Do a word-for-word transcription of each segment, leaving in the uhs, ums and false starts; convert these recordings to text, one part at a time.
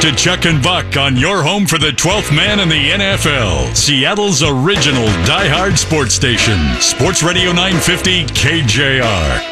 to Chuck and Buck on your home for the twelfth man in the N F L. Seattle's original diehard sports station. Sports Radio nine fifty K J R.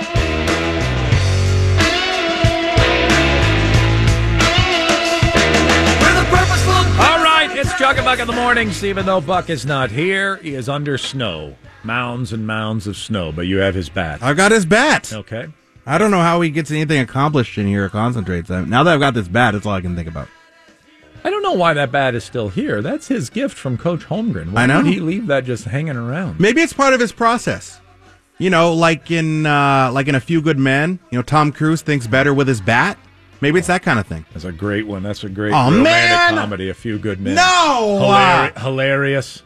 It's Chuck and Buck in the mornings. Even though Buck is not here, he is under snow. Mounds and mounds of snow, but you have his bat. I've got his bat. Okay. I don't know how he gets anything accomplished in here or concentrates. Now that I've got this bat, that's all I can think about. I don't know why that bat is still here. That's his gift from Coach Holmgren. Why I know. would he leave that just hanging around? Maybe it's part of his process. You know, like in uh, like in A Few Good Men, you know, Tom Cruise thinks better with his bat. Maybe it's that kind of thing. That's a great one. That's a great oh, romantic man. comedy, A Few Good Men. No! Hilar- uh, hilarious.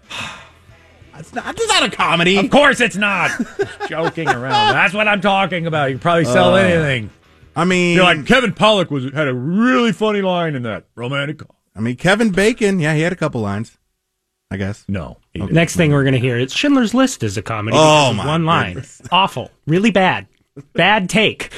It's not, it's not a comedy. Of course it's not. Just joking around. That's what I'm talking about. You can probably sell uh, anything. I mean... You're like, Kevin Pollak was had a really funny line in that romantic comedy. I mean, Kevin Bacon, yeah, he had a couple lines, I guess. No. Okay. Next thing we're going to hear, it's Schindler's List is a comedy. Oh, my one goodness. line. Awful. Really bad. Bad take.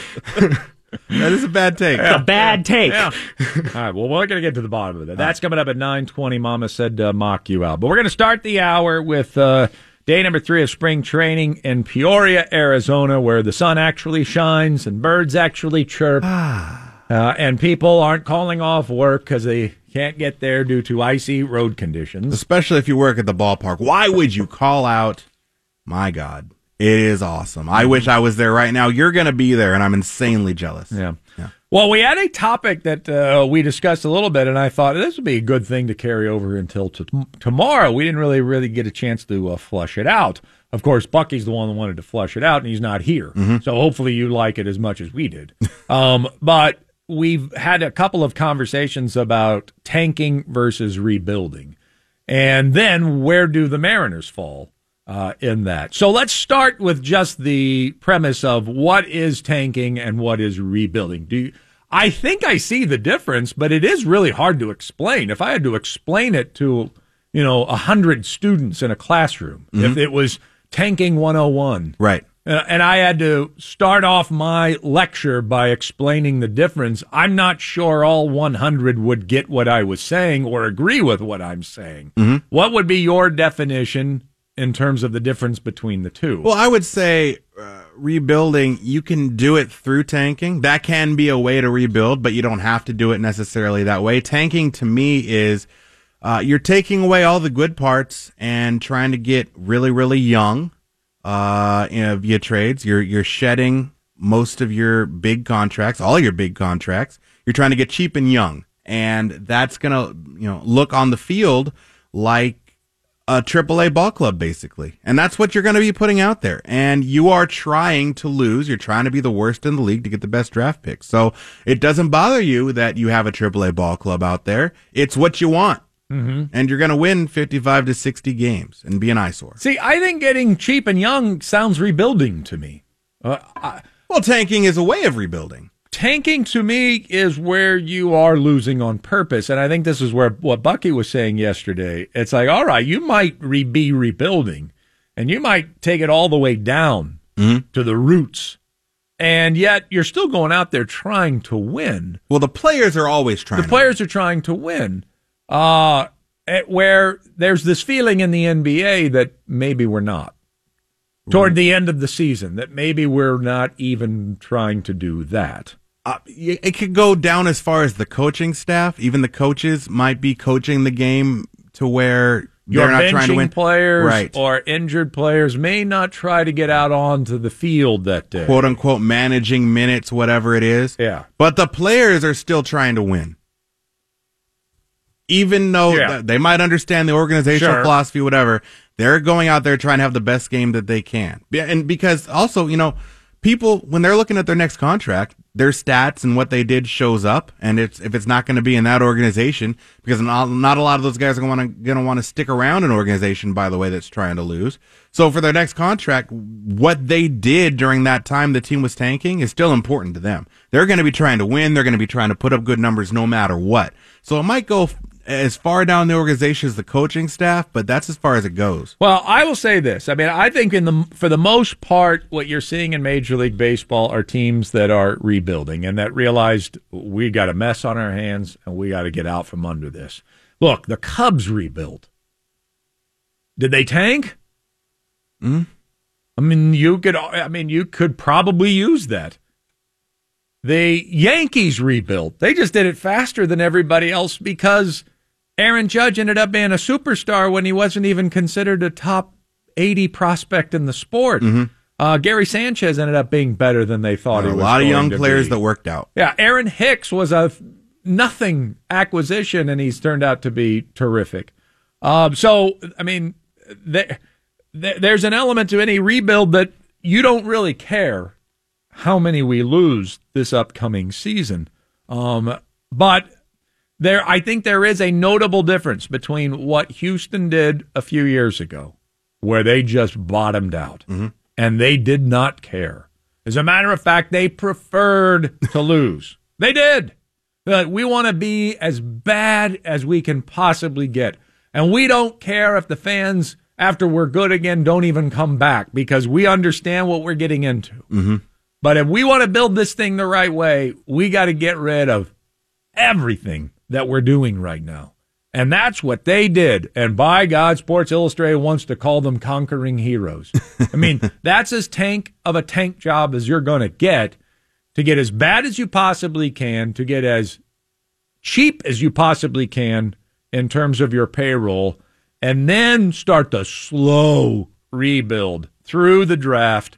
That is a bad take. Yeah, a bad take. Yeah. All right, well, we're going to get to the bottom of it. That's coming up at nine twenty. Mama said uh, mock you out. But we're going to start the hour with uh, day number three of spring training in Peoria, Arizona, where the sun actually shines and birds actually chirp. uh, and people aren't calling off work because they can't get there due to icy road conditions. Especially if you work at the ballpark. Why would you call out? My God. It is awesome. I wish I was there right now. You're going to be there, and I'm insanely jealous. Yeah. yeah. Well, we had a topic that uh, we discussed a little bit, and I thought this would be a good thing to carry over until t- tomorrow. We didn't really, really get a chance to uh, flush it out. Of course, Bucky's the one that wanted to flush it out, and he's not here. Mm-hmm. So hopefully you like it as much as we did. um, but we've had a couple of conversations about tanking versus rebuilding. And then where do the Mariners fall? Uh, in that. So let's start with just the premise of what is tanking and what is rebuilding. Do you, I think I see the difference, but it is really hard to explain. If I had to explain it to, you know, a hundred students in a classroom, mm-hmm. if it was tanking one oh one. Right. Uh, and I had to start off my lecture by explaining the difference, I'm not sure all one hundred would get what I was saying or agree with what I'm saying. Mm-hmm. What would be your definition in terms of the difference between the two? Well, I would say uh, rebuilding, you can do it through tanking. That can be a way to rebuild, but you don't have to do it necessarily that way. Tanking, to me, is uh, you're taking away all the good parts and trying to get really, really young uh, you know, via trades. You're you're shedding most of your big contracts, all your big contracts. You're trying to get cheap and young, and that's going to you know look on the field like a triple A ball club, basically. And that's what you're going to be putting out there. And you are trying to lose. You're trying to be the worst in the league to get the best draft picks. So it doesn't bother you that you have a triple A ball club out there. It's what you want. Mm-hmm. And you're going to win fifty-five to sixty games and be an eyesore. See, I think getting cheap and young sounds rebuilding to me. Uh, I, well, tanking is a way of rebuilding. Tanking, to me, is where you are losing on purpose. And I think this is where what Bucky was saying yesterday. It's like, all right, you might re- be rebuilding, and you might take it all the way down mm-hmm. to the roots, and yet you're still going out there trying to win. Well, the players are always trying The to players win. are trying to win, uh, where there's this feeling in the N B A that maybe we're not. Toward right. the end of the season, that maybe we're not even trying to do that. Uh, it could go down as far as the coaching staff. Even the coaches might be coaching the game to where Your they're not trying to win. Players right. or injured players may not try to get out onto the field that day. Quote unquote managing minutes, whatever it is. Yeah. But the players are still trying to win. Even though yeah. th- they might understand the organizational sure. philosophy, whatever, they're going out there trying to have the best game that they can. And because also, you know, people, when they're looking at their next contract, their stats and what they did shows up, and it's if it's not going to be in that organization, because not, not a lot of those guys are going to going to want to stick around an organization, by the way, that's trying to lose. So for their next contract, what they did during that time the team was tanking is still important to them. They're going to be trying to win. They're going to be trying to put up good numbers no matter what. So it might go as far down the organization as the coaching staff, but that's as far as it goes. Well, I will say this. I mean, I think in the for the most part, what you're seeing in Major League Baseball are teams that are rebuilding and that realized we got a mess on our hands and we got to get out from under this. Look, the Cubs rebuilt. Did they tank? Mm. I mean, you could. I mean, you could probably use that. The Yankees rebuilt. They just did it faster than everybody else because Aaron Judge ended up being a superstar when he wasn't even considered a top eighty prospect in the sport. Mm-hmm. Uh, Gary Sanchez ended up being better than they thought Uh, he a was. lot of going young to players be. that worked out. Yeah, Aaron Hicks was a nothing acquisition, and he's turned out to be terrific. Um, so, I mean, there, there, there's an element to any rebuild that you don't really care how many we lose this upcoming season. Um, but there, I think there is a notable difference between what Houston did a few years ago, where they just bottomed out, mm-hmm. and they did not care. As a matter of fact, they preferred to lose. They did. But we want to be as bad as we can possibly get. And we don't care if the fans, after we're good again, don't even come back because we understand what we're getting into. Mm-hmm. But if we want to build this thing the right way, we got to get rid of everything that we're doing right now. And that's what they did. And by God, Sports Illustrated wants to call them conquering heroes. I mean, that's as tank of a tank job as you're going to get, to get as bad as you possibly can, to get as cheap as you possibly can in terms of your payroll, and then start the slow rebuild through the draft,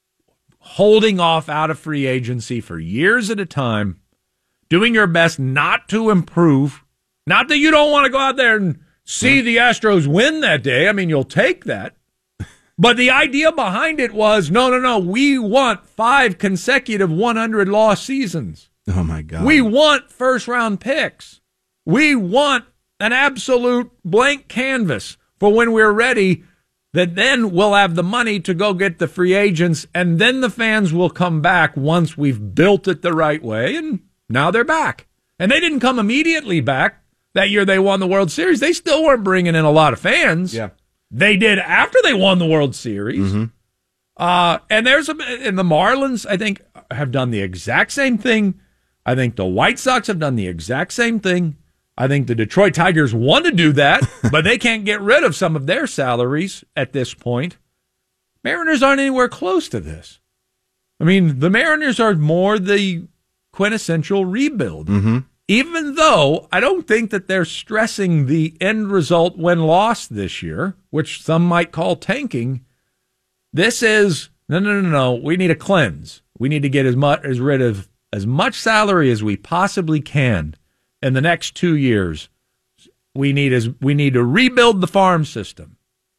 holding off out of free agency for years at a time, doing your best not to improve. Not that you don't want to go out there and see the Astros win that day. I mean, you'll take that. But the idea behind it was, no, no, no, we want five consecutive one hundred loss seasons. Oh, my God. We want first-round picks. We want an absolute blank canvas for when we're ready, that then we'll have the money to go get the free agents, and then the fans will come back once we've built it the right way, and now they're back. And they didn't come immediately back. That year they won the World Series. They still weren't bringing in a lot of fans. Yeah. They did after they won the World Series. Mm-hmm. Uh, and there's a, and the Marlins, I think, have done the exact same thing. I think the White Sox have done the exact same thing. I think the Detroit Tigers want to do that, but they can't get rid of some of their salaries at this point. Mariners aren't anywhere close to this. I mean, the Mariners are more the quintessential rebuild. Mm-hmm. Even though I don't think that they're stressing the end result when lost this year, which some might call tanking. This is, no, no, no, no. We need a cleanse. We need to get as much as rid of as much salary as we possibly can in the next two years. We need as we need to rebuild the farm system.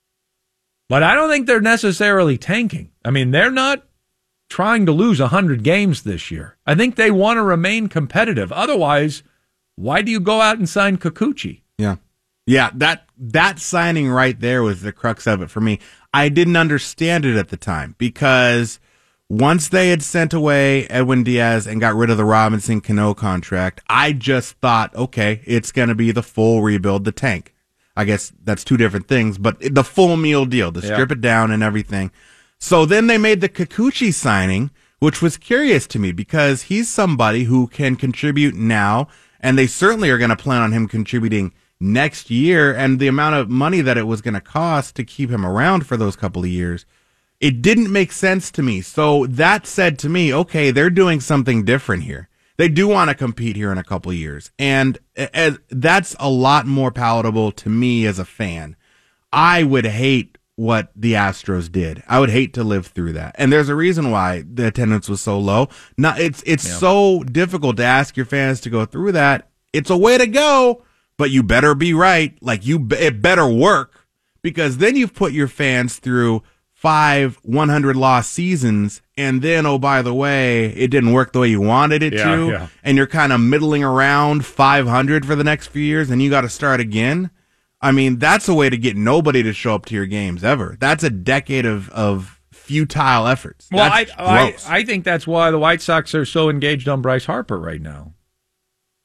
But I don't think they're necessarily tanking. I mean, they're not trying to lose one hundred games this year. I think they want to remain competitive. Otherwise, why do you go out and sign Kikuchi? Yeah. Yeah, that that signing right there was the crux of it for me. I didn't understand it at the time because once they had sent away Edwin Diaz and got rid of the Robinson Cano contract, I just thought, okay, it's going to be the full rebuild, the tank. I guess that's two different things, but the full meal deal, to strip Yeah. it down and everything. So then they made the Kikuchi signing, which was curious to me because he's somebody who can contribute now, and they certainly are going to plan on him contributing next year. And the amount of money that it was going to cost to keep him around for those couple of years, it didn't make sense to me. So that said to me, okay, they're doing something different here. They do want to compete here in a couple of years. And as, that's a lot more palatable to me as a fan. I would hate what the Astros did. I would hate to live through that. And there's a reason why the attendance was so low. Not, it's it's Yeah. so difficult to ask your fans to go through that. It's a way to go, but you better be right. Like you, it better work, because then you've put your fans through five one hundred loss seasons, and then, oh, by the way, it didn't work the way you wanted it Yeah, to, yeah. and you're kind of middling around five hundred for the next few years, and you got to start again. I mean, that's a way to get nobody to show up to your games ever. That's a decade of, of futile efforts. Well, That's I, I gross. I think that's why the White Sox are so engaged on Bryce Harper right now.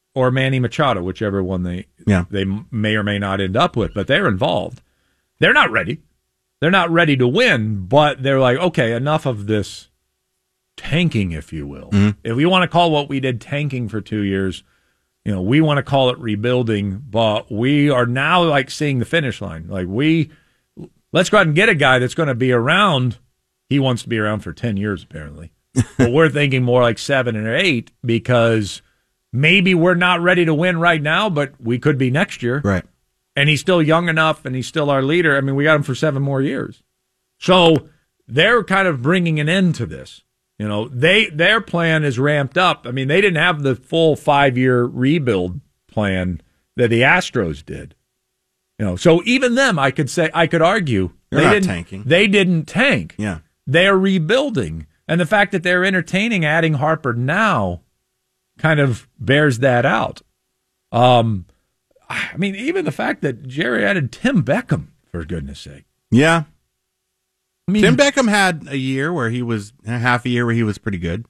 or Manny Machado, whichever one they Yeah. they may or may not end up with, but they're involved. They're not ready. They're not ready to win, but they're like, okay, enough of this tanking, if you will. Mm-hmm. If we want to call what we did tanking for two years, you know, we want to call it rebuilding, but we are now like seeing the finish line. Like we, let's go out and get a guy that's going to be around. He wants to be around for ten years, apparently. But we're thinking more like seven or eight because maybe we're not ready to win right now, but we could be next year. Right. And he's still young enough, and he's still our leader. I mean, we got him for seven more years. So they're kind of bringing an end to this. You know, they their plan is ramped up. I mean, they didn't have the full five-year rebuild plan that the Astros did. You know, so even them, I could say, I could argue, They're they not didn't, tanking. They didn't tank. Yeah. They're rebuilding. And the fact that they're entertaining adding Harper now kind of bears that out. Um, I mean, even the fact that Jerry added Tim Beckham, for goodness sake. Yeah. I mean, Tim Beckham had a year where he was, a half a year where he was pretty good.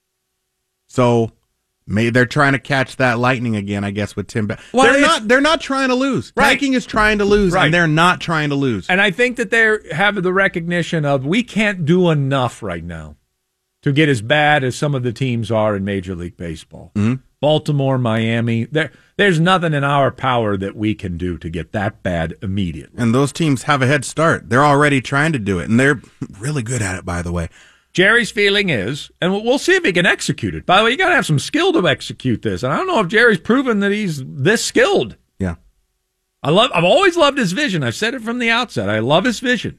So maybe they're trying to catch that lightning again, I guess, with Tim Beckham. Well, they're it's- not They're not trying to lose. Right. Tanking is trying to lose, Right. and they're not trying to lose. And I think that they have the recognition of we can't do enough right now to get as bad as some of the teams are in Major League Baseball. Mm-hmm. Baltimore, Miami, there, there's nothing in our power that we can do to get that bad immediately. And those teams have a head start. They're already trying to do it, and they're really good at it, by the way. Jerry's feeling is, and we'll- we'll see if he can execute it. By the way, you got to have some skill to execute this. And I don't know if Jerry's proven that he's this skilled. Yeah. I love. I've always loved his vision. I've said it from the outset. I love his vision.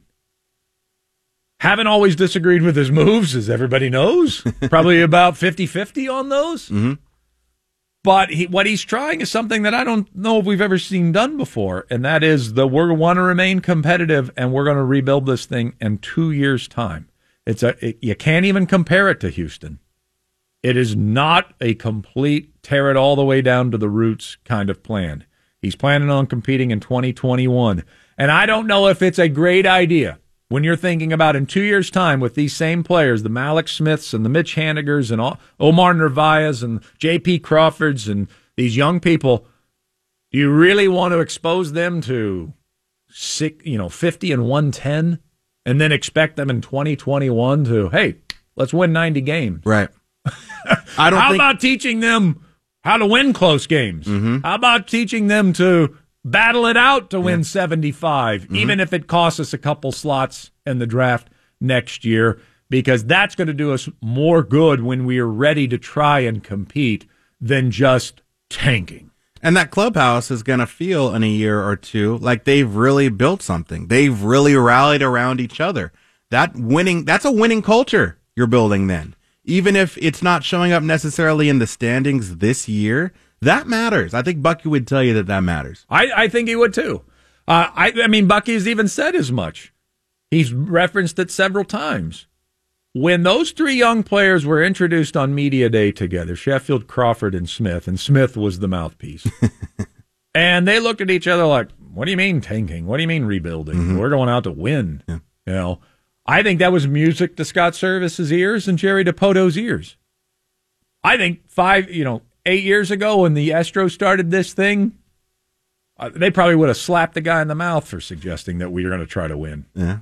Haven't always disagreed with his moves, as everybody knows. Probably about fifty-fifty on those. Mm-hmm. But he, what he's trying is something that I don't know if we've ever seen done before, and that is the we want to remain competitive, and we're going to rebuild this thing in two years' time. It's a it, you can't even compare it to Houston. It is not a complete tear it all the way down to the roots kind of plan. He's planning on competing in twenty twenty-one, and I don't know if it's a great idea when you're thinking about in two years' time with these same players, the Malik Smiths and the Mitch Hanigers and all, Omar Narvaez and J P Crawfords and these young people, do you really want to expose them to six, you know, fifty and one ten and then expect them in twenty twenty-one to, hey, let's win ninety games? Right. I don't How think about teaching them how to win close games? Mm-hmm. How about teaching them to battle it out to win seventy-five, Mm-hmm. even if it costs us a couple slots in the draft next year, because that's going to do us more good when we are ready to try and compete than just tanking. And that clubhouse is going to feel in a year or two like they've really built something. They've really rallied around each other. That winning, that's a winning culture you're building then. Even if it's not showing up necessarily in the standings this year, that matters. I think Bucky would tell you that that matters. I, I think he would too. Uh, I, I mean, Bucky's even said as much. He's referenced it several times. When those three young players were introduced on Media Day together, Sheffield, Crawford, and Smith, and Smith was the mouthpiece, and they looked at each other like, what do you mean tanking? What do you mean rebuilding? Mm-hmm. We're going out to win. Yeah. You know, I think that was music to Scott Service's ears and Jerry DePoto's ears. I think five, you know, eight years ago when the Astros started this thing, uh, they probably would have slapped the guy in the mouth for suggesting that we were going to try to win. Yeah.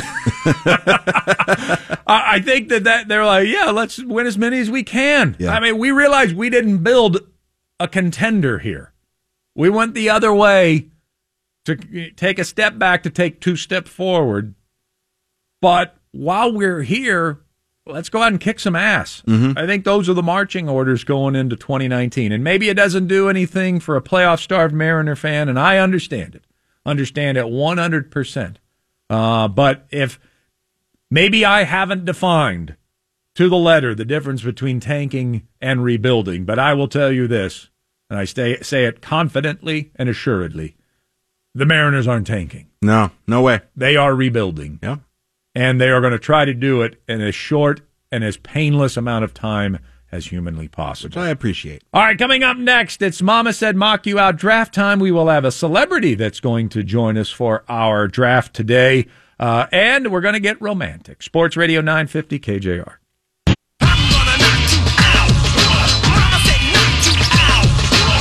I think that, that they're like, yeah, let's win as many as we can. Yeah. I mean, we realized we didn't build a contender here. We went the other way to take a step back to take two steps forward. But while we're here, let's go out and kick some ass. Mm-hmm. I think those are the marching orders going into twenty nineteen. And maybe it doesn't do anything for a playoff-starved Mariner fan, and I understand it. Understand it one hundred percent. Uh, but if maybe I haven't defined to the letter the difference between tanking and rebuilding, but I will tell you this, and I stay, say it confidently and assuredly, the Mariners aren't tanking. No, no way. They are rebuilding. Yeah. And they are going to try to do it in as short and as painless amount of time as humanly possible. Which I appreciate. All right, coming up next, it's Mama Said Mock You Out draft time. We will have a celebrity that's going to join us for our draft today. Uh, and we're going to get romantic. Sports Radio nine fifty K J R. I'm gonna knock you out. Mama said knock you out.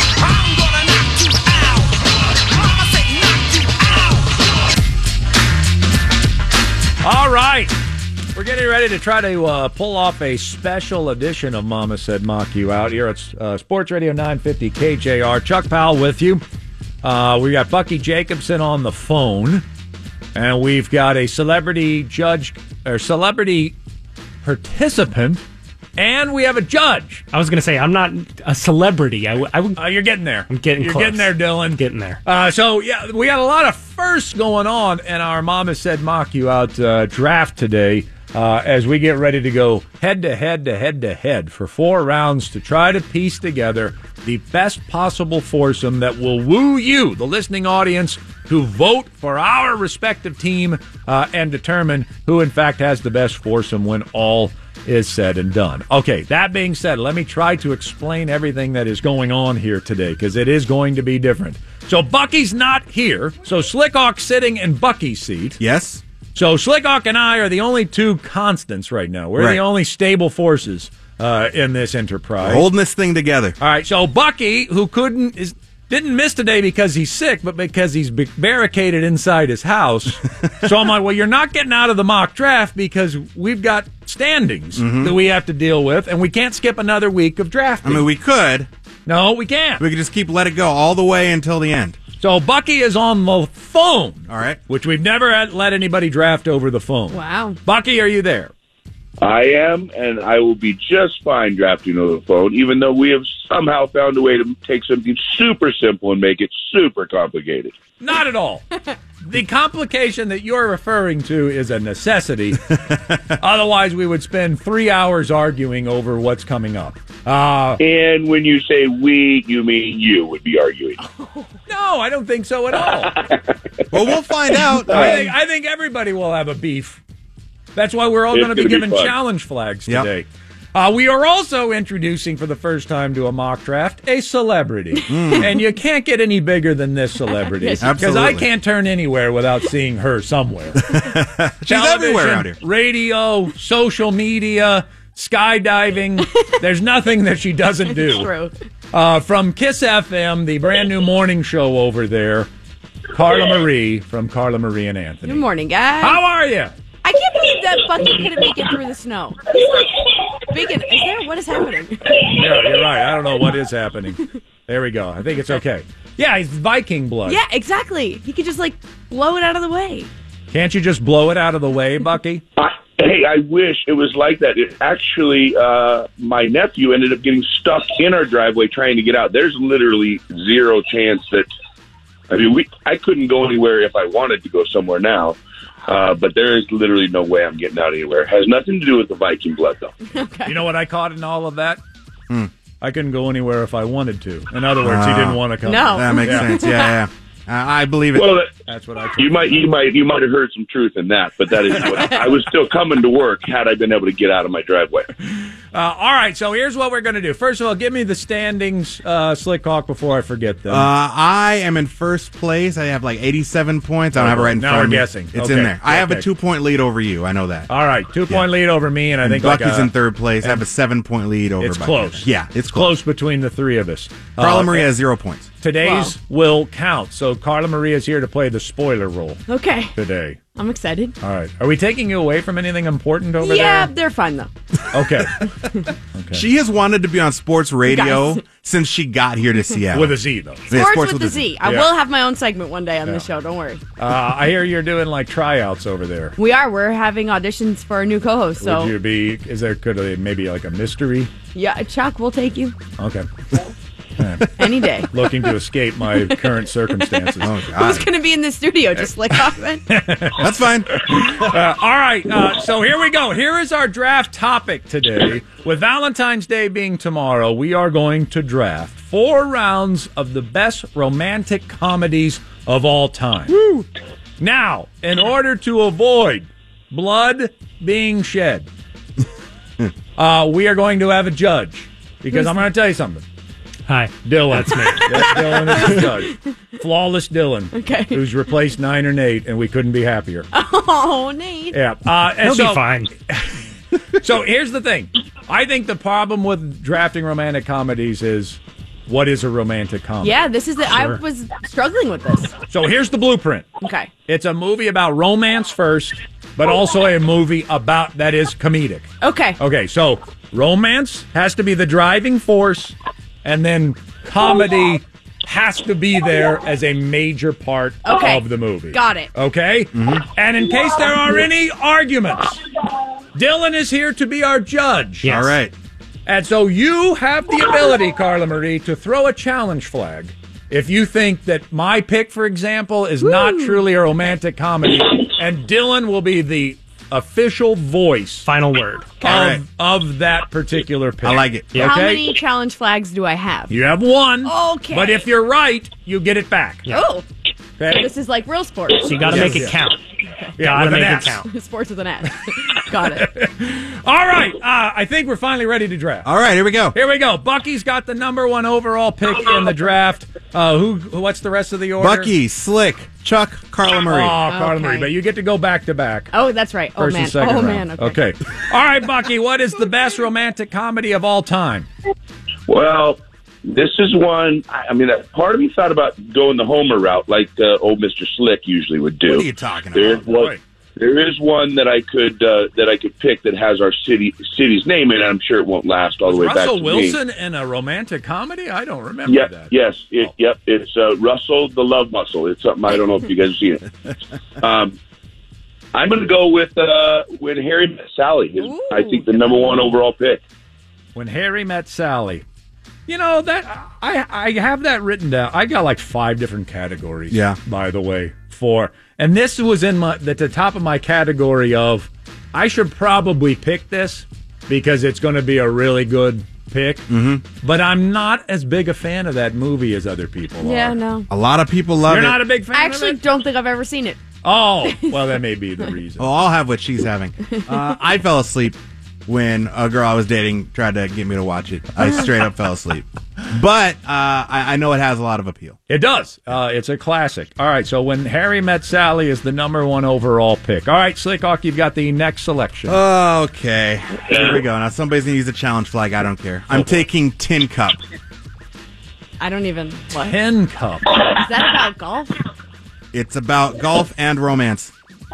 ready to try to uh, pull off a special edition of Mama Said Mock You Out here at uh, Sports Radio nine fifty K J R. Chuck Powell with you. Uh, we got Bucky Jacobson on the phone, and we've got a celebrity judge or celebrity participant, and we have a judge. I was going to say, I'm not a celebrity. I, w- I would, Uh, you're getting there. I'm getting You're close. getting there, Dylan. Getting there. Uh, so, yeah, we got a lot of firsts going on in our Mama Said Mock You Out uh, draft today uh, as we get ready to go head to head to head to head for four rounds to try to piece together the best possible foursome that will woo you, the listening audience, to vote for our respective team uh, and determine who, in fact, has the best foursome when all is said and done. Okay, that being said, let me try to explain everything that is going on here today, because it is going to be different. So Bucky's not here, so Slickhawk's sitting in Bucky's seat. Yes. So Slickhawk and I are the only two constants right now. We're Right. the only stable forces uh, in this enterprise. Holding this thing together. All right, so Bucky, who couldn't is didn't miss today because he's sick, but because he's b- barricaded inside his house. So I'm like, well, you're not getting out of the mock draft because we've got standings Mm-hmm. that we have to deal with, and we can't skip another week of I drafting. mean, we could. no, we can't. We could just keep let it go all the way until the end. So Bucky is on the phone. All right. Which we've never had, let anybody draft over the phone. Wow. Bucky, are you there? I am, and I will be just fine drafting over the phone, even though we have somehow found a way to take something super simple and make it super complicated. Not at all. The complication that you're referring to is a necessity. Otherwise, we would spend three hours arguing over what's coming up. Uh, And when you say we, you mean you would be arguing. no, I don't think so at all. Well, we'll find out. I think, I think everybody will have a beef. That's why we're all It's going to be gonna be given fun. challenge flags Yep. today. Uh, we are also introducing for the first time to a mock draft a celebrity. And you can't get any bigger than this celebrity. Yes, Because I absolutely. can't turn anywhere without seeing her somewhere. She's everywhere out here. Radio, social media, skydiving. There's nothing that she doesn't do. True. Uh, from Kiss F M, the brand new morning show over there, Carla Marie from Carla Marie and Anthony. Good morning, guys. How are you? I can't believe that Bucky couldn't make it through the snow. He's like big and is there what is happening? Yeah, you're right. I don't know what is happening. There we go. I think it's okay. Yeah, he's Viking blood. Yeah, exactly. He could just like blow it out of the way. Can't you just blow it out of the way, Bucky? I, hey, I wish it was like that. It actually, uh, my nephew ended up getting stuck in our driveway trying to get out. There's literally zero chance that. I mean, we. I couldn't go anywhere if I wanted to go somewhere now. Uh, but there is literally no way I'm getting out anywhere. It has nothing to do with the Viking blood, though. You know what I caught in all of that? I couldn't go anywhere if I wanted to. In other words, he didn't want to come. No. That makes Yeah. sense. Yeah, yeah. Uh, I believe it. Well, that, That's what I took. you might, you might, you might have heard some truth in that, but that is what I was still coming to work had I been able to get out of my driveway. Uh, all right, so here's what we're going to do. First of all, give me the standings, uh, Slickhawk, before I forget them. Uh, I am in first place. I have like eighty-seven points. I don't have it right in Now front we're of me. guessing. It's Okay. in there. I have a Okay. two-point lead over you. I know that. all right, two-point lead over me, and I And think Bucky's like a, in third place. I have a seven-point lead over It's Bucky. close. Yeah, it's It's close. close between the three of us. Carla Uh, Marie has zero points. Today's will count. So Carla Maria is here to play the spoiler role Okay. today. I'm excited. All right. Are we taking you away from anything important over Yeah, there? they're fun though. Okay. She has wanted to be on sports radio Guys. since she got here to Seattle. With a Z, though. Yeah, Sports, with, the Z. I Yeah. will have my own segment one day on the show. Don't worry. Uh, I hear you're doing like tryouts over there. We are. We're having auditions for a new co-host. So Would you be, is there, could it maybe like a mystery? yeah, Chuck, we'll take you Okay. any day. Looking to escape my current circumstances. Oh, Who's God. going to be in the studio? Just Slick Hoffman. That's fine. Uh, all right, uh, so here we go. Here is our draft topic today. With Valentine's Day being tomorrow, we are going to draft four rounds of the best romantic comedies of all time. Now, in order to avoid blood being shed, uh, we are going to have a judge. Because I'm going to tell you something. Hi. Dylan. That's me. That's Dylan is the judge. Flawless Dylan. Okay. Who's replaced Niner Nate, and we couldn't be happier. Oh, Nate. Yeah. Uh, and He'll so, be fine. So here's the thing. I think the problem with drafting romantic comedies is, what is a romantic comedy? Yeah, this is it. I was struggling with this. So here's the blueprint. Okay. It's a movie about romance first, but also a movie about that is comedic. Okay. Okay, so romance has to be the driving force, and then comedy has to be there as a major part Okay. of the movie. Got it. Okay? Mm-hmm. And in case there are any arguments, Dylan is here to be our judge. Yes. All right. And so you have the ability, Carla Marie, to throw a challenge flag if you think that my pick, for example, is not truly a romantic comedy, and Dylan will be the official voice Final word. of, right. of that particular pick. I like it. Yeah. How Okay? many challenge flags do I have? You have one. Okay. But if you're right, you get it back. Oh, Okay? this is like real sports. So you got to Yes, make it yes. count. Yeah, Got to with an make S. it count. Sports with an S. Got it. All right. Uh, I think we're finally ready to draft. All right, here we go. Here we go. Bucky's got the number one overall pick in the draft. Uh, who? What's the rest of the order? Bucky, Slick, Chuck, Carla Marie. Oh, Carla Okay. Marie, but you get to go back to back. Oh, that's right. Oh First man. and second Oh round. man. Okay. Okay. All right, Bucky. What is the best romantic comedy of all time? Well, this is one. I I mean, part of me thought about going the Homer route, like uh, old Mister Slick usually would do. What are you talking There about? is one, Right. there is one that I could uh, that I could pick that has our city city's name in it. I'm sure it won't last all the way back Russell to Wilson me. in a romantic comedy? I don't remember Yep, that. yes, it, Oh. yep. It's uh, Russell the Love Muscle. It's something I don't know if you guys have seen it. Um, I'm going to go with uh, when Harry Met Sally. His, Ooh. I think the number one overall pick. When Harry Met Sally. You know that I I have that written down. I got like five different categories. Yeah. By the way, for and this was in my at the top of my category of I should probably pick this because it's going to be a really good pick. Mm-hmm. But I'm not as big a fan of that movie as other people Yeah. are. No. A lot of people love You're it. not a big fan. I actually of it? don't think I've ever seen it. Oh, well, that may be the reason. Oh, I'll have what she's having. Uh, I fell asleep when a girl I was dating tried to get me to watch it. I straight up fell asleep. But uh, I, I know it has a lot of appeal. It does. Uh, it's a classic. All right, so When Harry Met Sally is the number one overall pick. All right, Slickhawk, you've got the next selection. Okay. Here we go. Now, somebody's going to use a challenge flag. I don't care. I'm taking Tin Cup. I don't even. What? Is Tin Cup. that about golf? It's about golf and romance.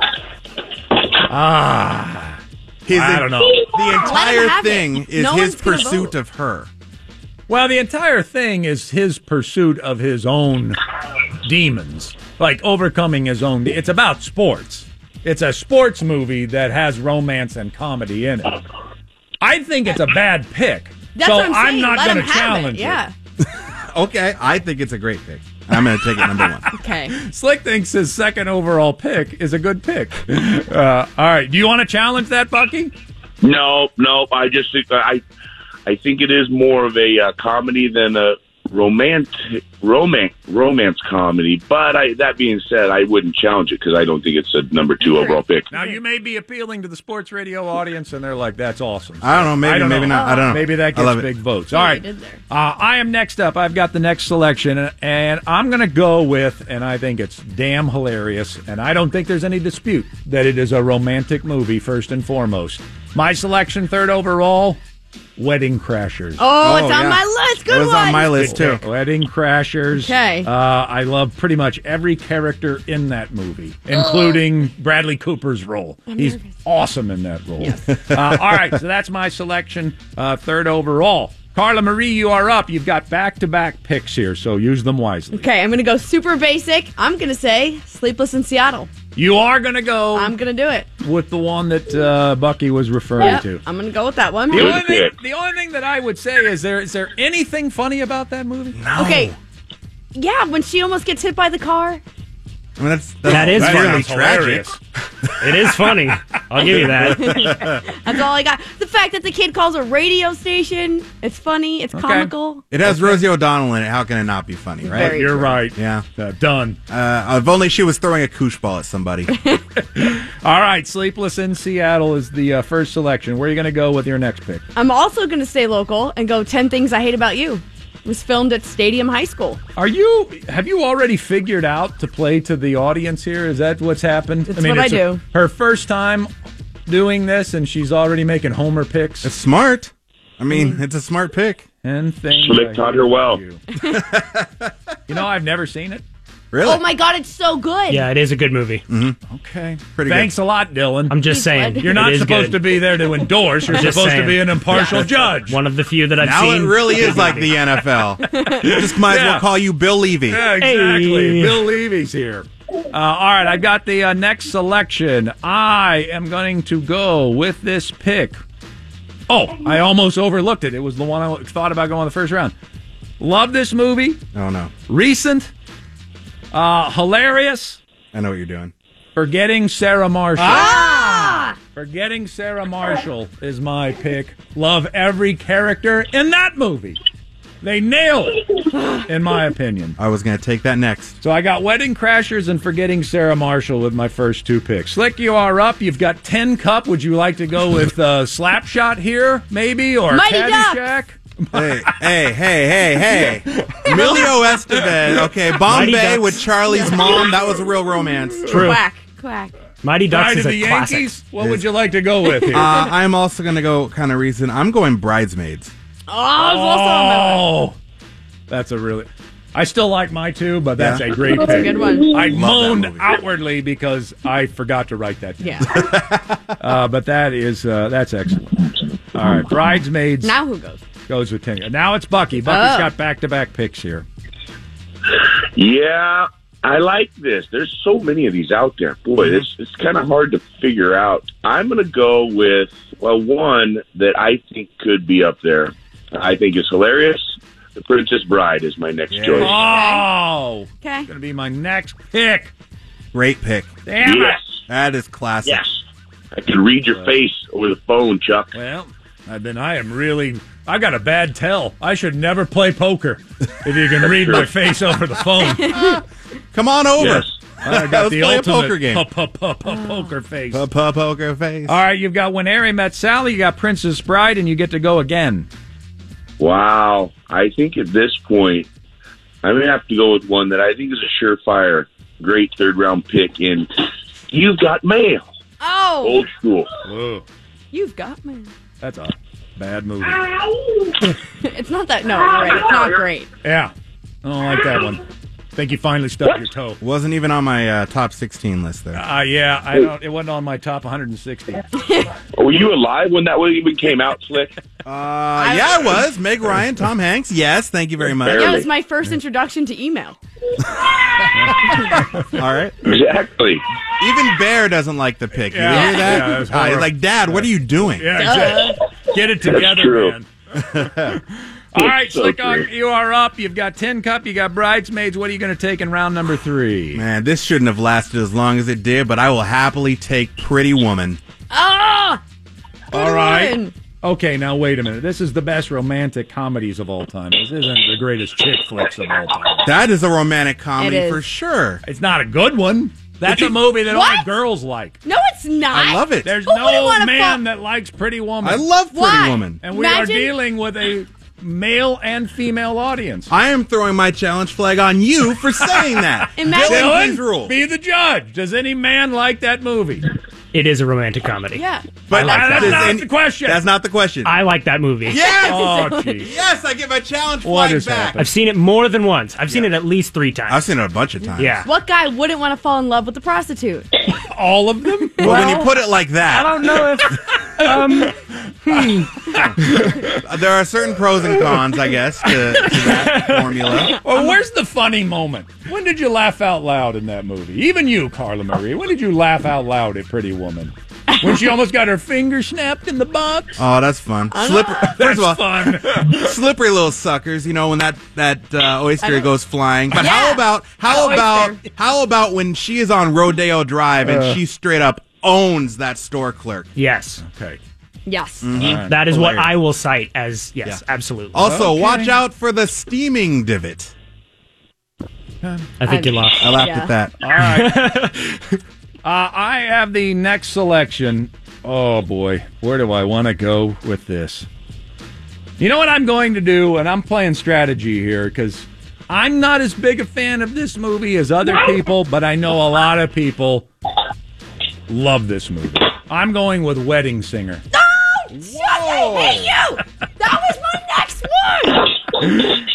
Ah, His, I don't know. The Let him entire have it. thing is No his one's gonna pursuit vote. of her. Well, the entire thing is his pursuit of his own demons, like overcoming his own. It's about sports. It's a sports movie that has romance and comedy in it. I think it's a bad pick. That's so what I'm saying. I'm not Let going him to have challenge it. Yeah. Okay, I think it's a great pick. I'm going to take it number one. Okay. it. Slick thinks his second overall pick is a good pick. Uh, all right. Do you want to challenge that, Bucky? No, no. I just think I, I think it is more of a uh, comedy than a romantic romance romance comedy. But I, that being said, I wouldn't challenge it because I don't think it's a number two overall pick. Now, you may be appealing to the sports radio audience, and they're like, that's awesome. I don't know. Maybe, I don't maybe know. not. I don't know. Maybe that I gets love it. big votes. Yeah, All you right. did there. Uh, I am next up. I've got the next selection, and I'm going to go with, and I think it's damn hilarious, and I don't think there's any dispute that it is a romantic movie, first and foremost. My selection, third overall, Wedding Crashers. Oh, it's Oh, on yeah. my list. Good It was one. on my list, too. Wedding Crashers. Okay. Uh, I love pretty much every character in that movie, including Bradley Cooper's role. He's awesome in that role. uh, all right, so that's my selection, uh, third overall. Carla Marie, you are up. You've got back-to-back picks here, so use them wisely. Okay, I'm going to go super basic. I'm going to say Sleepless in Seattle. You are going to go I'm going to do it. with the one that uh, Bucky was referring Yep, to. I'm going to go with that one. The only, Good thing, pick. the only thing that I would say is there is there anything funny about that movie? Okay. Yeah, when she almost gets hit by the car. I mean, that's, that's That is that's funny. really Sounds tragic. hilarious. It is funny. I'll give you that. That's all I got. The fact that the kid calls a radio station, it's funny, it's comical. It has Rosie O'Donnell in it. How can it not be funny, right? Very You're true. right. Yeah. Uh, done. Uh, if only she was throwing a koosh ball at somebody. All right, Sleepless in Seattle is the uh, first selection. Where are you going to go with your next pick? I'm also going to stay local and go ten Things I Hate About You. It was filmed at Stadium High School. Are you? Have you already figured out to play to the audience here? Is that what's happened? It's what I a- do. her first time doing this, and she's already making Homer picks It's smart. I mean, it's a smart pick. and things. Slick I taught hate her well. You. You know, I've never seen it. Really? Oh my God, it's so good. Yeah, it is a good movie. Okay. Pretty Thanks good. a lot, Dylan. I'm just He's saying. good. You're it not is supposed good. to be there to endorse. You're Just supposed to saying. be an impartial judge. One of the few that I've Now seen. it really is like the N F L. Just might as Yeah. well call you Bill Levy. Yeah, exactly. Hey. Bill Levy's here. Uh, all right, I got the uh, next selection. I am going to go with this pick. Oh, I almost overlooked it. It was the one I thought about going the first round. Love this movie. Oh, no. Recent. Uh, hilarious. I know what you're doing. Forgetting Sarah Marshall. Ah! Forgetting Sarah Marshall is my pick. Love every character in that movie. They nail it, in my opinion. I was going to take that next. So I got Wedding Crashers and Forgetting Sarah Marshall with my first two picks. Slick, you are up. You've got ten Cup. Would you like to go with uh, Slapshot here, maybe? Or Mighty Caddyshack? Hey, hey, hey, hey, hey. Emilio Estevez. Okay, Mighty Bombay Ducks. with Charlie's mom. That was a real romance. True. Quack, quack. Mighty Ducks Pride is of a the classic. Yankees? What would you like to go with here? Uh, I'm also going to go kind of recent. I'm going Bridesmaids. Oh, I was also on that one. Oh, that's a really... I still like my two, but that's Yeah. a great That's a pick. good one. I that moaned movie. outwardly because I forgot to write that down. Yeah. Uh, but that is uh, that's excellent. All right, Bridesmaids Now who goes? goes with ten. Now it's Bucky. Bucky's Oh. got back-to-back picks here. Yeah, I like this. There's so many of these out there. Boy, this it's kind of hard to figure out. I'm going to go with, well, one that I think could be up there. I think is hilarious. The Princess Bride is my next choice. Oh, Okay. going to be my next pick. Great pick. Damn Yes, That is classic. yes. I can read your face over the phone, Chuck. it. Well, uh, then I am really. I got a bad tell. I should never play poker if you can read my face over the phone. Come on over. Yes. I got Let's the play a ultimate poker game. po- po- po- po- poker face. Pa- pa- Poker face. All right, you've got When Harry Met Sally. You got Princess Bride, and you get to go again. Wow. I think at this point, I'm going to have to go with one that I think is a surefire, great third round pick in You've Got Mail. Oh, Old school. Whoa, you've got me. that's a bad movie. It's not that. No, you're right. It's not great. Yeah, I don't like that one. Think you finally stubbed your toe. Wasn't even on my uh, top sixteen list there. Uh, yeah, I don't. It wasn't on my top one hundred sixty. Were you alive when that one even came out, Slick? Uh, yeah, it was. Meg Ryan, Tom Hanks. Yes, thank you very much. Barely. Yeah, it was my first introduction to email. All right. Exactly. Even Bear doesn't like the pick. You Yeah. hear that? Yeah, that's Uh, he's horrible. like, Dad, what are you doing? Yeah, exactly. Get it together, true. man. All right, So Slick, true. you are up. You've got ten Cup. You got Bridesmaids. What are you going to take in round number three? Man, this shouldn't have lasted as long as it did, but I will happily take Pretty Woman. Ah! All right. one. Okay, now wait a minute. This is the best romantic comedies of all time. This isn't the greatest chick flicks of all time. That is a romantic comedy It is. for sure. It's not a good one. That's a movie that What? only girls like. No, it's not. I love it. There's Who wouldn't no wanna man fall- that likes Pretty Woman. I love Pretty Why? Woman. And we Imagine- are dealing with a male and female audience. I am throwing my challenge flag on you for saying that. Imagine- Dylan, please rule. Be the judge. Does any man like that movie? It is a romantic comedy. Yeah. But like that. does That's not any- the question. That's not the question. I like that movie. yes! Oh, jeez. Yes, I give my challenge What flag has back. happened? I've seen it more than once. I've seen it at least three times. I've seen it a bunch of times. Yeah. What guy wouldn't want to fall in love with a prostitute? All of them? Well, when you put it like I that, don't know if. Um, there are certain pros and cons, I guess, to, to that formula. Well, where's the funny moment? When did you laugh out loud in that movie? Even you, Carla Marie. When did you laugh out loud at Pretty Woman? When she almost got her finger snapped in the box? Oh, that's fun. Slippery. First That's of all, fun. slippery little suckers. You know when that that uh, oyster goes flying. But how Yeah. about how An about oyster. how about when she is on Rodeo Drive and Uh. she straight up owns that store clerk? yes. Okay. Yes. That is what Hilarious. I will cite as, yes, Yeah. absolutely. Also, Okay. watch out for the steaming divot. I think you I'm- lost. I laughed Yeah. at that. All right. uh, I have the next selection. Oh, boy. Where do I want to go with this? You know what I'm going to do? And I'm playing strategy here because I'm not as big a fan of this movie as other people, but I know a lot of people love this movie. I'm going with Wedding Singer. Oh, shut I hate you! That was my next one!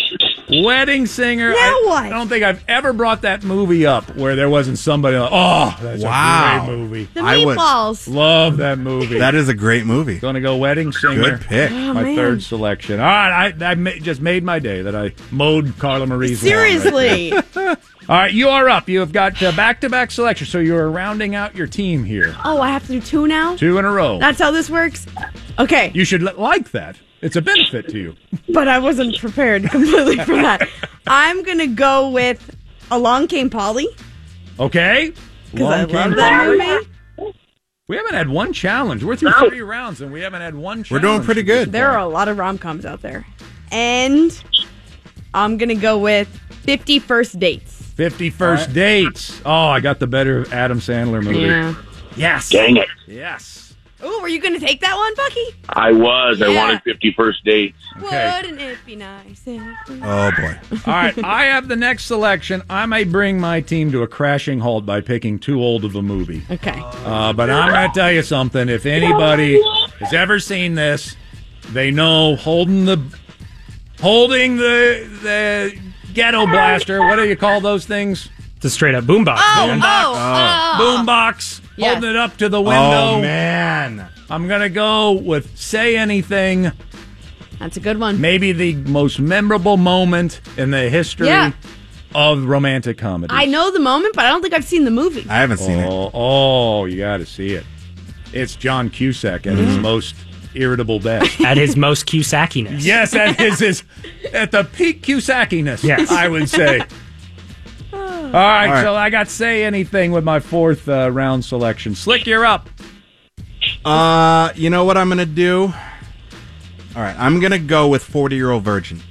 Wedding Singer. Now I, what? I don't think I've ever brought that movie up where there wasn't somebody like, oh, that's Wow. a great movie. The I would- meatballs. Love that movie. That is a great movie. Going to go Wedding Singer. Good pick. Oh, my man. third selection. All right, I, I ma- just made my day that I mowed Carla Marie's lawn right Seriously. there. All right, you are up. You have got uh, back-to-back selections, so you are rounding out your team here. Oh, I have to do two now? Two in a row. That's how this works? Okay. You should li- like that. It's a benefit to you. But I wasn't prepared completely for that. I'm going to go with Along Came Polly. Okay? Because I Long love Came that Polly. movie. We haven't had one challenge. We're through three rounds, and we haven't had one challenge. We're doing pretty good. There are a lot of rom-coms out there. And I'm going to go with fifty First Dates. fifty First Dates. Oh, I got the better Adam Sandler movie. Yeah. Yes. Dang it. Yes. Ooh, were you going to take that one, Bucky? I was. I Yeah. wanted fifty First Dates. Okay. Wouldn't it be nice? if we- Oh, boy. All right, I have the next selection. I may bring my team to a crashing halt by picking too old of a movie. Okay. Uh, but I'm going to tell you something. If anybody has ever seen this, they know holding the holding the the ghetto blaster. What do you call those things? It's a straight up boombox. Oh, man. oh, oh. Boombox. Yes. Holding it up to the window. Oh, man. I'm going to go with Say Anything. That's a good one. Maybe the most memorable moment in the history Yeah. of romantic comedy. I know the moment, but I don't think I've seen the movie. I haven't seen it. Oh, oh, you got to see it. It's John Cusack at his most irritable best. At his most Cusackiness. Yes, at his, his at the peak Cusackiness. Yes. I would say. All right, All right. so I got Say Anything with my fourth uh, round selection. Slick, you're up. Uh, you know what I'm going to do? All right, I'm going to go with forty-Year-Old Virgin.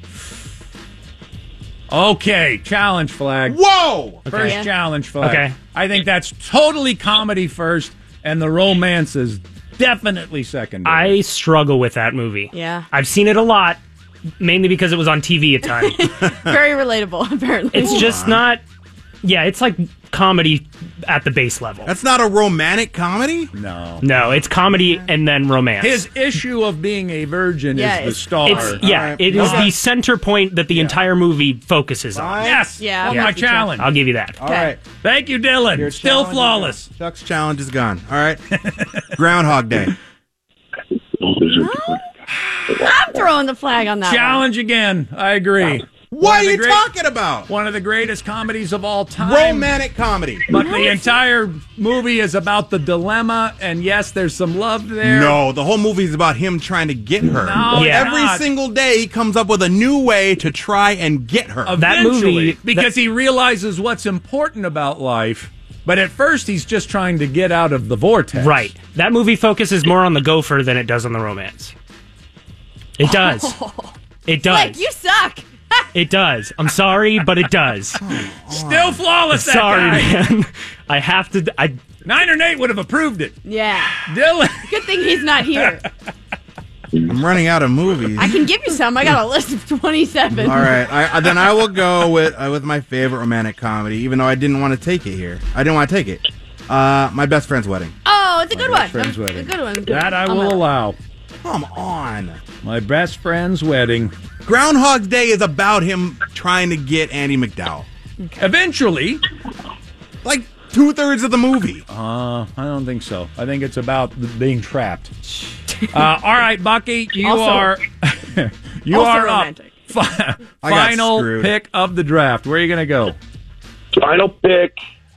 Okay, challenge flag. Whoa! First Yeah. challenge flag. Okay. I think that's totally comedy first, and the romance is definitely secondary. I struggle with that movie. Yeah. I've seen it a lot, mainly because it was on T V at times. Very relatable, apparently. It's just not. Yeah, it's like comedy at the base level. That's not a romantic comedy? No. No, it's comedy and then romance. His issue of being a virgin Yeah, is the it's- star. It's yeah, All right. it is Okay. the center point that the entire movie focuses on. Yes. Yeah, That's I'll my give you a challenge. I'll give you that. All right. Thank you, Dylan. Your Still challenge is flawless. gone. Chuck's challenge is gone. All right. Groundhog Day. I'm throwing the flag on that Challenge again. I agree. What One are of the you great- talking about? One of the greatest comedies of all time. Romantic comedy. But the entire movie is about the dilemma, and yes, there's some love there. No, the whole movie is about him trying to get her. No, Yeah. Every not. single day, he comes up with a new way to try and get her. That Eventually, movie- because he realizes what's important about life, but at first he's just trying to get out of the vortex. Right. That movie focuses more on the gopher than it does on the romance. It does. It does. Like, you suck. It does. I'm sorry, but it does. Still flawless, that Sorry, guy. man. I have to. I Nine or Nate would have approved it. Yeah. Dylan. Good thing he's not here. I'm running out of movies. I can give you some. I got a list of twenty-seven. All right, I, I- then I will go with uh, with my favorite romantic comedy, even though I didn't want to take it here. I didn't want to take it. Uh, My Best Friend's Wedding. Oh, it's a good one. Friend's A Wedding. good one. That I I'm will out. allow. Come on. My best friend's wedding. Groundhog's Day is about him trying to get Andy McDowell. Eventually, Like two thirds of the movie. uh, I don't think so. I think it's about th- being trapped. Uh, all right, Bucky, you Also- are you also are romantic. up. Fi- I got Final screwed. pick of the draft. Where are you going to go? Final pick.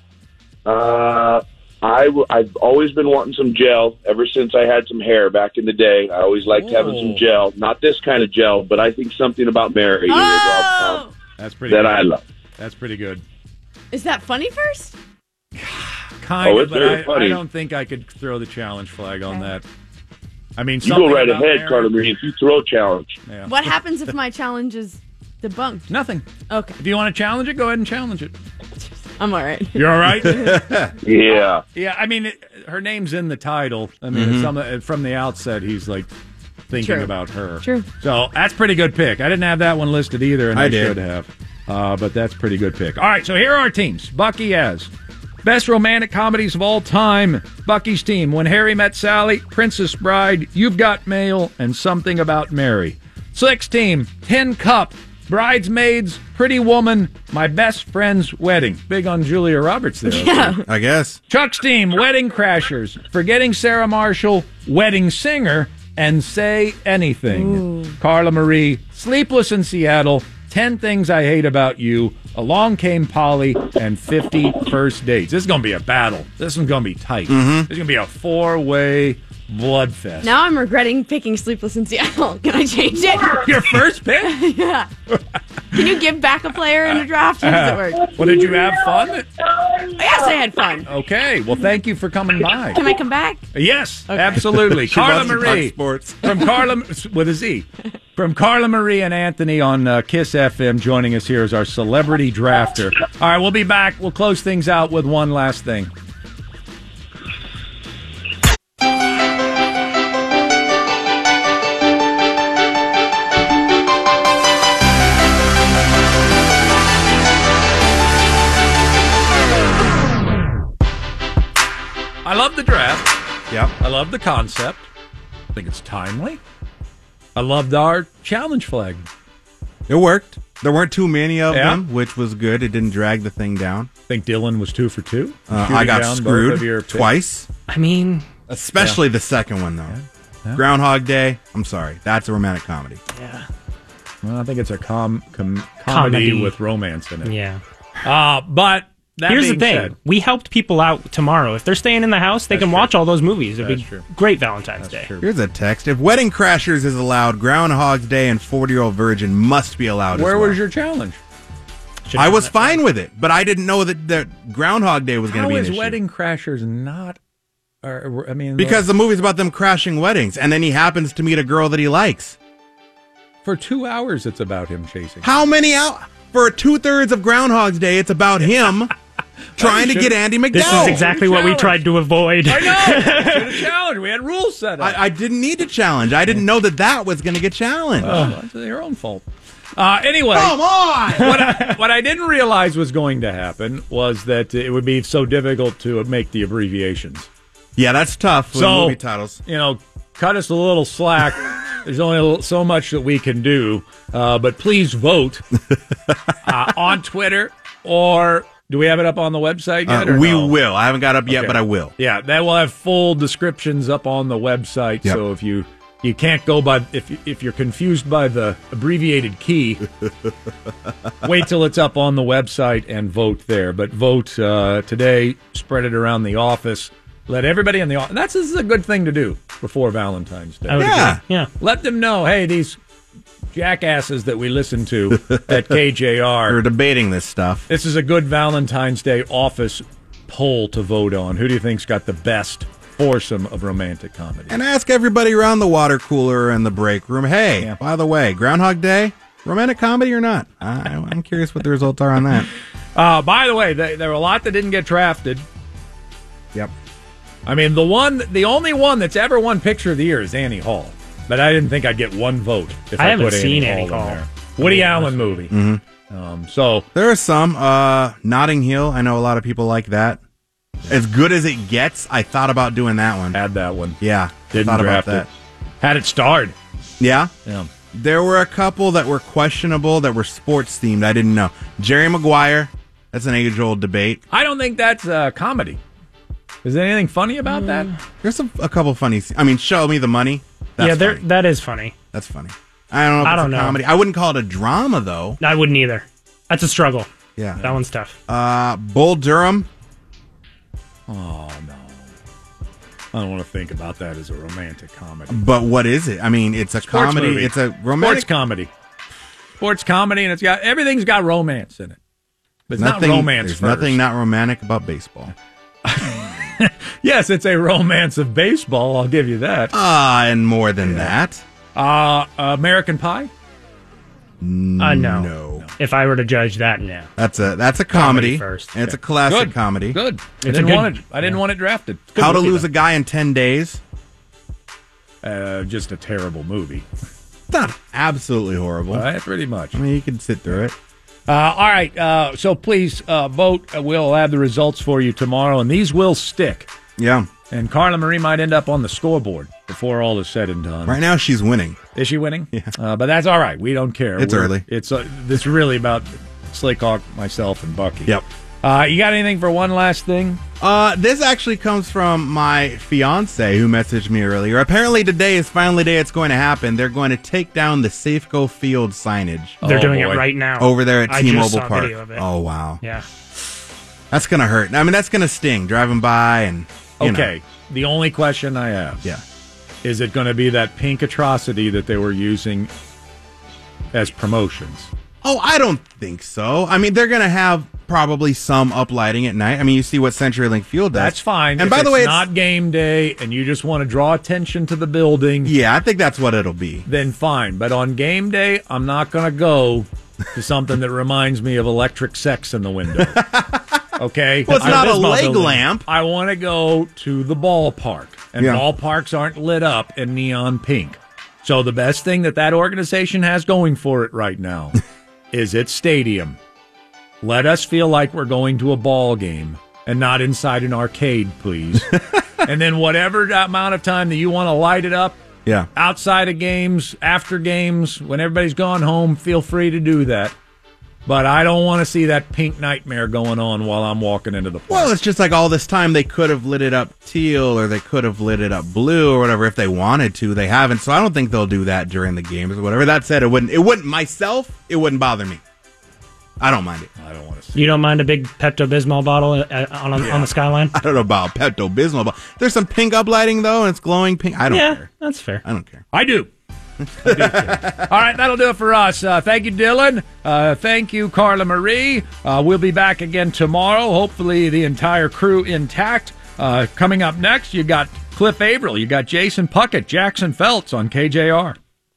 Uh, I w- I've always been wanting some gel ever since I had some hair back in the day. I always liked having some gel. Not this kind of gel, but I think something about Mary is Oh! all That's pretty. that good. I love. That's pretty good. Is that funny first? Kind Oh, of, it's but very I, funny. I don't think I could throw the challenge flag on Okay. that. I mean, You something go right about ahead, Mary- Carter Marie. If you throw a challenge, Yeah. What happens if my challenge is debunked? Nothing. Okay. If you want to challenge it, go ahead and challenge it. I'm all right. You're all right. yeah. Yeah, I mean, it, her name's in the title. I mean, Mm-hmm. it's some, from the outset, he's like thinking True. about her. True. So that's pretty good pick. I didn't have that one listed either, and I, I did. should have. Uh, but that's pretty good pick. All right, so here are our teams. Bucky has best romantic comedies of all time. Bucky's team: When Harry Met Sally, Princess Bride, You've Got Mail, and Something About Mary. Slick's team: Tin Cup, Bridesmaids, Pretty Woman, My Best Friend's Wedding. Big on Julia Roberts there. okay. Yeah. I guess. Chuck's Team, Wedding Crashers, Forgetting Sarah Marshall, Wedding Singer, and Say Anything. Carla Marie, Sleepless in Seattle, ten Things I Hate About You, Along Came Polly, and fifty First Dates. This is going to be a battle. This one's going to be tight. Mm-hmm. This is going to be a four-way bloodfest. Now I'm regretting picking Sleepless in Seattle. Can I change it? Your first pick? Yeah. Can you give back a player in a draft? How does it work? Well, did you have fun? Yes, I had fun. Okay. Well, thank you for coming by. Can I come back? Yes, absolutely. Carla wants to talk Marie. sports. From Carla, with a Z. From Carla Marie and Anthony on uh, Kiss F M, joining us here is our celebrity drafter. All right, we'll be back. We'll close things out with one last thing. I love the draft. Yep. I love the concept. I think it's timely. I loved our challenge flag. It worked. There weren't too many of Yeah. them, which was good. It didn't drag the thing down. I think Dylan was two for two. Uh, Shooting I got down both of your screwed picks. twice, I mean, especially the second one, though. Yeah. Groundhog Day. I'm sorry. That's a romantic comedy. yeah. Well, I think it's a com- com- comedy, Comedy. with romance in it. Yeah. Uh, but that Here's the being thing. said, We helped people out tomorrow. If they're staying in the house, they That's can true. watch all those movies. It'd That's be true. great Valentine's that's Day. true. Here's a text. If Wedding Crashers is allowed, Groundhog's Day and forty-year-old Virgin must be allowed Where as well. was your challenge? Should've I done was that. fine with it, but I didn't know that, that Groundhog Day was going How to be an is issue. Wedding Crashers not? Or, I mean, Because the movie's about them crashing weddings, and then he happens to meet a girl that he likes. for two hours it's about him chasing. How many out for two thirds of Groundhog's Day? It's about him trying to get Andy McDowell. This is exactly what we challenge. tried to avoid. I know. Should have challenged. We had rules set up. I, I didn't need to challenge. I didn't know that that was going to get challenged. Well, that's your own fault. Uh, anyway, Come on! what, I, what I didn't realize was going to happen was that it would be so difficult to make the abbreviations. Yeah, that's tough with So, movie titles. You know, cut us a little slack. There's only a little, so much that we can do. Uh, but please vote uh, on Twitter, or do we have it up on the website yet? Uh, or we no? will. I haven't got up yet, Okay. but I will. Yeah, that will have full descriptions up on the website. Yep. So if you you can't go by if you- if you're confused by the abbreviated key, wait till it's up on the website and vote there. But vote uh, today. Spread it around the office. Let everybody in the office. That's this is a good thing to do before Valentine's Day. I would Yeah. agree. Yeah. Let them know, hey, these jackasses that we listen to at K J R. We're debating this stuff. This is a good Valentine's Day office poll to vote on. Who do you think's got the best foursome of romantic comedy? And ask everybody around the water cooler and the break room, hey, Yeah. by the way, Groundhog Day, romantic comedy or not? I, I'm curious what the results are on that. Uh, by the way, they, there were a lot that didn't get drafted. Yep. I mean, the one, the only one that's ever won Picture of the Year is Annie Hall. But I didn't think I'd get one vote if I I, haven't put seen Annie Annie Hall, Hall. in there. Woody Yeah. Allen movie. Mm-hmm. Um, so There are some. Uh, Notting Hill, I know a lot of people like that. As good as it gets, I thought about doing that one. had that one. Yeah, Didn't thought about draft that. it. Had it starred. Yeah, Yeah. there were a couple that were questionable that were sports themed. I didn't know. Jerry Maguire, that's an age old debate. I don't think that's uh, comedy. Is there anything funny about that? There's a, a couple funny. sce- I mean, Show Me the Money. That's yeah, there. funny. That is funny. That's funny. I don't know. If I it's don't a know. comedy. I wouldn't call it a drama though. I wouldn't either. That's a struggle. Yeah. That one's tough. Uh, Bull Durham. Oh, no. I don't want to think about that as a romantic comedy. But what is it? I mean, it's a Sports comedy. movie. It's a Sports romantic. comedy. Sports comedy, and it's got everything's got romance in it. But it's nothing, not romance There's first. nothing not romantic about baseball. Yes, it's a romance of baseball. I'll give you that. Ah, and more than that. Uh, American Pie. Uh, no. No. If I were to judge that, no. That's a that's a comedy. Comedy first. And it's a classic Good comedy. Good. I It's a didn't good- want it. I didn't want it drafted. Good How to movie, Lose a Guy in ten days. though. Uh, just a terrible movie. It's not absolutely horrible. Uh, pretty much. I mean, you can sit through it. Uh, all right. Uh, so please uh, vote. Uh, we'll have the results for you tomorrow, and these will stick. Yeah. And Carla Marie might end up on the scoreboard before all is said and done. Right now, she's winning. Is she winning? Yeah. Uh, but that's all right. We don't care. It's We're- early. It's uh, it's really about Slayhawk, myself, and Bucky. Yep. Uh, you got anything for one last thing? Uh, this actually comes from my fiance who messaged me earlier. Apparently today is finally the day it's going to happen. They're going to take down the Safeco Field signage They're Oh, doing boy. it right now. over there at I just T-Mobile saw a Park. video of it. Oh, wow. Yeah. That's going to hurt. I mean, that's going to sting driving by and, you know. Okay. The only question I have Yeah. is it going to be that pink atrocity that they were using as promotions? Oh, I don't think so. I mean, they're going to have probably some uplighting at night. I mean, you see what CenturyLink Field does. That's fine. And If by the it's way, it's not game day and you just want to draw attention to the building, yeah, I think that's what it'll be. then fine. But on game day, I'm not going to go to something that reminds me of electric sex in the window. Okay? Well, it's I- not a Bismarck leg building. lamp. I want to go to the ballpark, and Yeah. ballparks aren't lit up in neon pink. So the best thing that that organization has going for it right now is its stadium. Let us feel like we're going to a ball game and not inside an arcade, please. And then whatever amount of time that you want to light it up, Yeah. outside of games, after games, when everybody's gone home, feel free to do that. But I don't want to see that pink nightmare going on while I'm walking into the park. Well, it's just like all this time they could have lit it up teal or they could have lit it up blue or whatever if they wanted to. They haven't, so I don't think they'll do that during the games or whatever. That said, it wouldn't. It wouldn't myself. It wouldn't bother me. I don't mind it. I don't want to see. You don't mind a big Pepto Bismol bottle uh, on on the skyline? I don't know about Pepto Bismol, but there's some pink uplighting though, and it's glowing pink. I don't Yeah, care. that's fair. I don't care. I do. I do care. All right, that'll do it for us. Uh, thank you, Dylan. Uh, thank you, Carla Marie. Uh, we'll be back again tomorrow. Hopefully, the entire crew intact. Uh, coming up next, you got Cliff Averill. You got Jason Puckett, Jackson Feltz on K J R.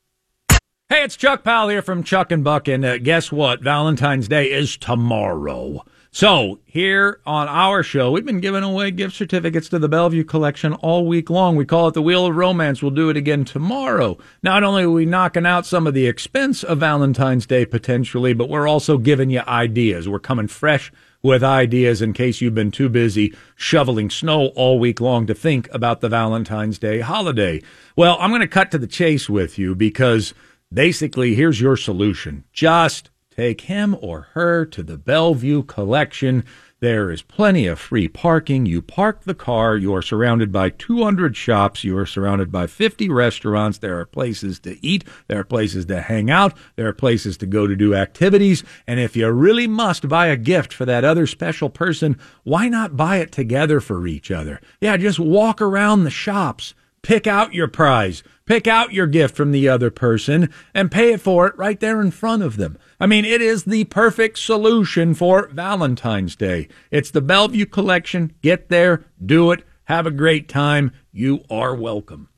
Hey, it's Chuck Powell here from Chuck and Buck, and uh, guess what? Valentine's Day is tomorrow. So, here on our show, we've been giving away gift certificates to the Bellevue Collection all week long. We call it the Wheel of Romance. We'll do it again tomorrow. Not only are we knocking out some of the expense of Valentine's Day potentially, but we're also giving you ideas. We're coming fresh with ideas in case you've been too busy shoveling snow all week long to think about the Valentine's Day holiday. Well, I'm going to cut to the chase with you because basically, here's your solution. Just take him or her to the Bellevue Collection. There is plenty of free parking. You park the car. You are surrounded by two hundred shops. You are surrounded by fifty restaurants. There are places to eat. There are places to hang out. There are places to go to do activities. And if you really must buy a gift for that other special person, why not buy it together for each other? Yeah, just walk around the shops. Pick out your prize, pick out your gift from the other person, and pay it for it right there in front of them. I mean, it is the perfect solution for Valentine's Day. It's the Bellevue Collection. Get there, do it, have a great time. You are welcome.